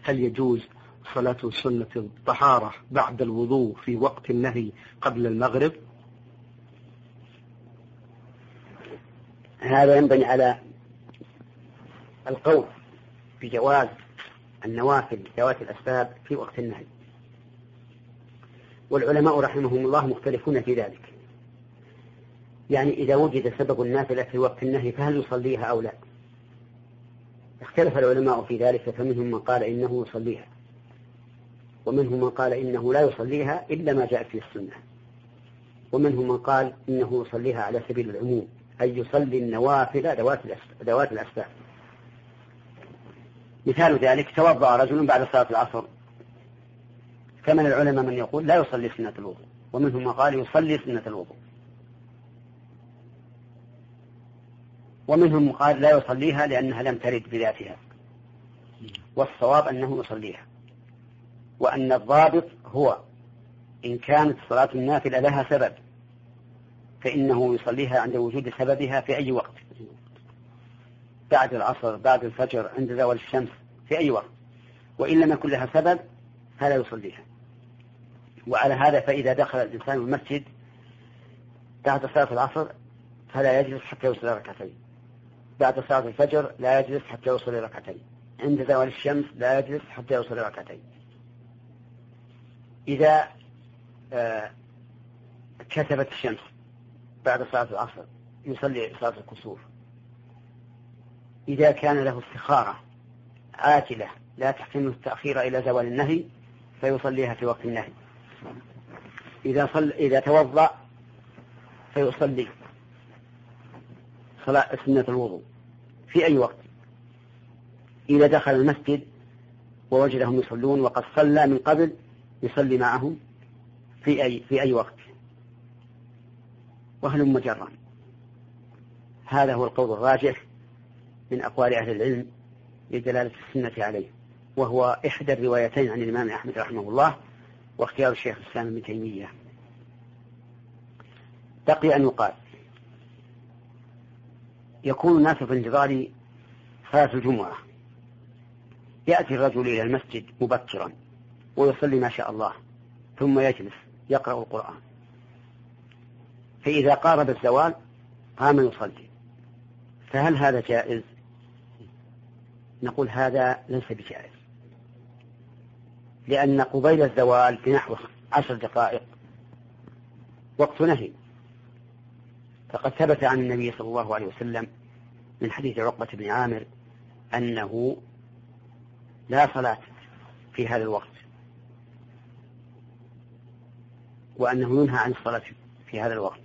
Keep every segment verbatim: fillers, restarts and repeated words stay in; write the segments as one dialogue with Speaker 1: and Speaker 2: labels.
Speaker 1: هل يجوز صلاة سنة الطهارة بعد الوضوء في وقت النهي قبل المغرب؟
Speaker 2: هذا ينبني على القول بجواز النوافل ذوات الأسباب في وقت النهي، والعلماء رحمهم الله مختلفون في ذلك. يعني إذا وجد سبب النافلة في وقت النهي فهل يصليها أو لا؟ اختلف العلماء في ذلك، فمنهم من قال إنه يصليها، ومنهم من قال إنه لا يصليها إلا ما جاء في السنة، ومنهم من قال إنه يصليها على سبيل العموم، أي يصلي النوافل ذوات الأسباب. مثال ذلك: توضأ رجل بعد صلاة العصر، فمن العلماء من يقول لا يصلي سنة الوضوء، ومنهم من قال يصلي سنة الوضوء، ومنهم من قال لا يصليها لأنها لم ترد بذاتها، والصواب أنه يصليها، وأن الضابط هو إن كانت صلاة النافلة لها سبب فإنه يصليها عند وجود سببها في أي وقت، بعد العصر، بعد الفجر، عند زوال الشمس، في أي وقت، وإن لم يكن لها سبب فلا يصليها. وعلى هذا فإذا دخل الإنسان المسجد بعد صلاة العصر فلا يجلس حتى يصلي ركعتين، بعد صلاة الفجر لا يجلس حتى يصلي ركعتين، عند زوال الشمس لا يجلس حتى يصلي ركعتين. إذا آه كسبت الشمس بعد صلاة العصر يصلي صلاة الكسوف. إذا كان له استخارة عاجلة لا تحتمل التأخير إلى زوال النهي فيصليها في وقت النهي. إذا, صل... إذا توضأ فيصلي صلاة سنة الوضوء في أي وقت. إذا دخل المسجد ووجدهم يصلون وقد صلى من قبل يصلي معهم في أي, في أي وقت، وهل مجرا. هذا هو القول الراجح من أقوال أهل العلم لدلالة السنة عليه، وهو إحدى الروايتين عن الإمام أحمد رحمه الله واختيار الشيخ الإسلام ابن تيمية. بقي أن يقال: يكون الناس في انتظار صلاة الجمعة، يأتي الرجل إلى المسجد مبكرا ويصلي ما شاء الله، ثم يجلس يقرأ القرآن، فإذا قارب الزوال قام يصلي، فهل هذا جائز؟ نقول هذا ليس بجائز، لأن قبيل الزوال بنحو عشر دقائق وقت نهي، فقد ثبت عن النبي صلى الله عليه وسلم من حديث عقبة بن عامر أنه لا صلاة في هذا الوقت، وأنه ينهى عن الصلاة في هذا الوقت.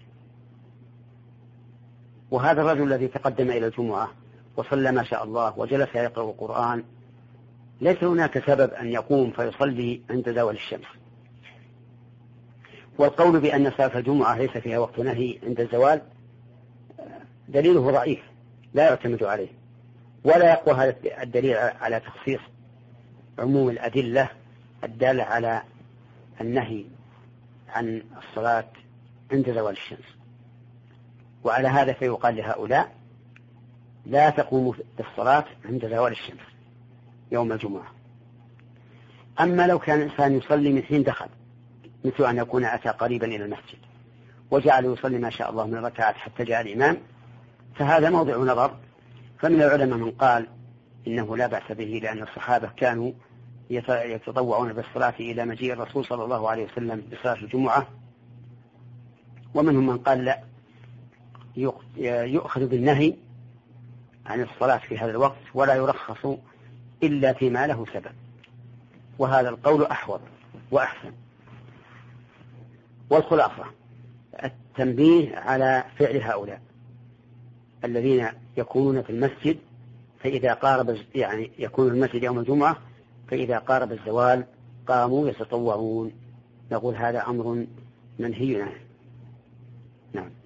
Speaker 2: وهذا الرجل الذي تقدم إلى الجمعة وصلى ما شاء الله وجلس يقرأ القرآن ليس هناك سبب أن يقوم فيصلي عند زوال الشمس. والقول بأن صلاة الجمعة ليس فيها وقت نهي عند الزوال دليله ضعيف لا يعتمد عليه، ولا يقوى هذا الدليل على تخصيص عموم الأدلة الدالة على النهي عن الصلاة عند زوال الشمس. وعلى هذا فيقال لهؤلاء: لا تقوموا بالصلاة عند زوال الشمس يوم الجمعة. أما لو كان الإنسان يصلي من حين دخل، مثل أن يكون أتى قريبا إلى المسجد وجعل يصلي ما شاء الله من الركعات حتى جاء الإمام، فهذا موضع نظر. فمن العلماء من قال إنه لا بأس به، لأن الصحابة كانوا يتطوعون بالصلاة إلى مجيء الرسول صلى الله عليه وسلم بصلاة الجمعة. ومنهم من قال لا، يؤخذ بالنهي عن الصلاة في هذا الوقت ولا يرخص إلا فيما له سبب، وهذا القول أحوط وأحسن. والخلاصة التنبيه على فعل هؤلاء الذين يكونون في المسجد، فإذا قارب يعني يكون المسجد يوم الجمعة فإذا قارب الزوال قاموا يتطوعون، نقول هذا أمر منهي عنه. نعم.